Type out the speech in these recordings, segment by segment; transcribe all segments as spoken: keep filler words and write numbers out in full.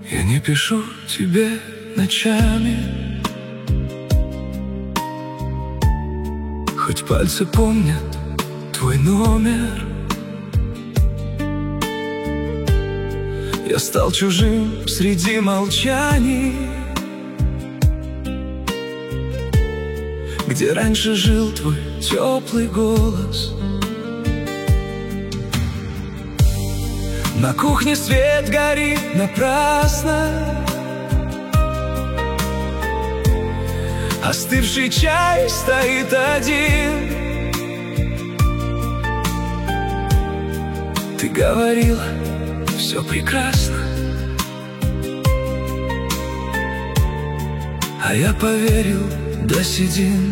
Я не пишу тебе ночами, хоть пальцы помнят твой номер. Я стал чужим среди молчаний, где раньше жил твой теплый голос. На кухне свет горит напрасно, остывший чай стоит один. Ты говорила, все прекрасно, а я поверил до седин.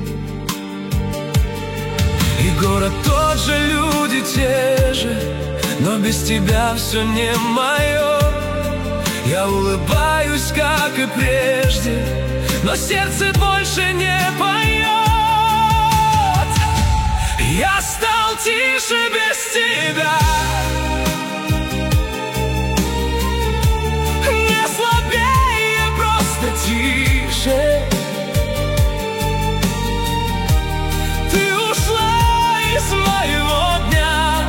И город тот же, люди те же, но без тебя все не мое. Я улыбаюсь, как и прежде, но сердце больше не поет. Я стал тише без тебя, не слабее, просто тише. Ты ушла из моего дня,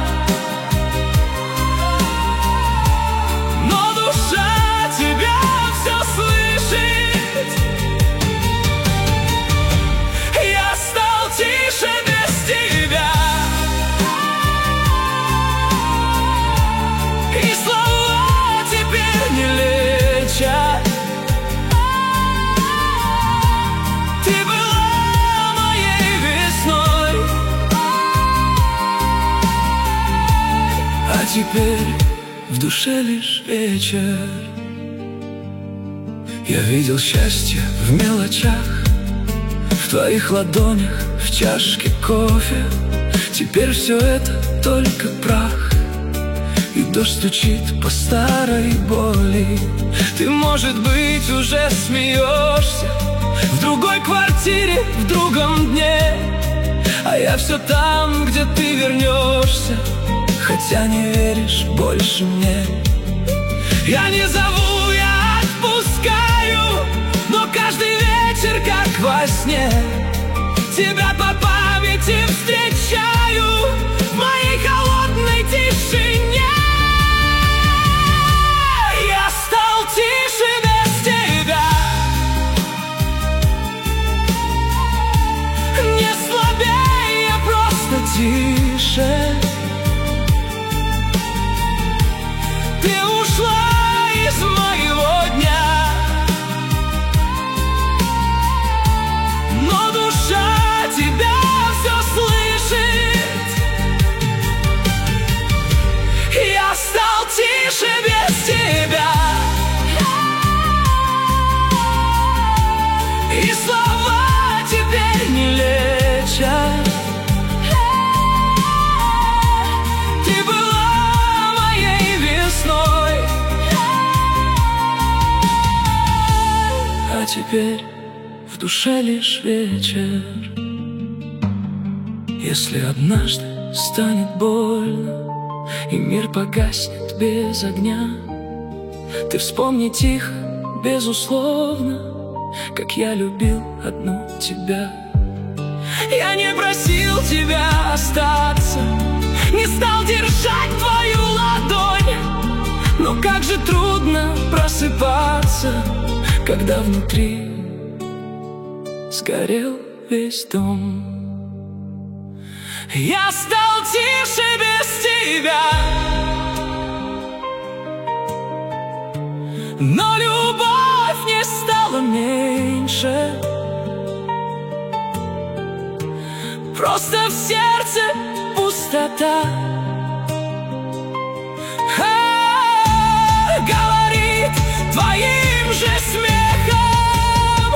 но душа тебя все слышит. Я стал тише без тебя, и слова теперь не лечат. Ты была моей весной, а теперь в душе лишь вечер. Я видел счастье в мелочах, в твоих ладонях, в чашке кофе. Теперь все это только прах, и дождь стучит по старой боли. Ты, может быть, уже смеешься в другой квартире, в другом дне, а я все там, где ты вернешься, хотя не веришь больше мне. Я не зову, я отпускаю, но каждый вечер, как во сне, тебя по памяти встречаю в моей холодной тишине. Я стал тише без тебя, не слабее, просто тише. Ты ушла из моего дня, но душа тебя все слышит. Я стал тише без тебя, и слова теперь не лечат. Ты была моей весной, а теперь в душе лишь вечер. Если однажды станет больно и мир погаснет без огня, ты вспомни тихо, безусловно, как я любил одну тебя. Я не просил тебя остаться, не стал держать твою ладонь, но как же трудно просыпаться, когда внутри сгорел весь дом. Я стал тише без тебя, но любовь не стала меньше. Просто в сердце пустота. А, говорит твоим же смехом.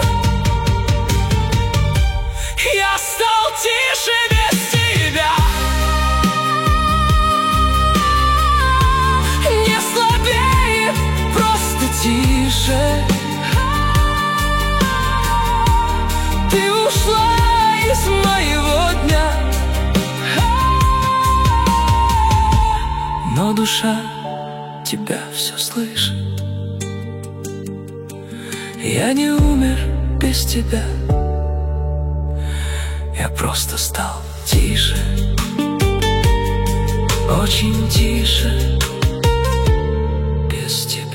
Я стал тише без тебя, не слабее, просто тише. Ты ушла из моего дня, но душа тебя все слышит. Я не умер без тебя, я просто стал тише, очень тише без тебя.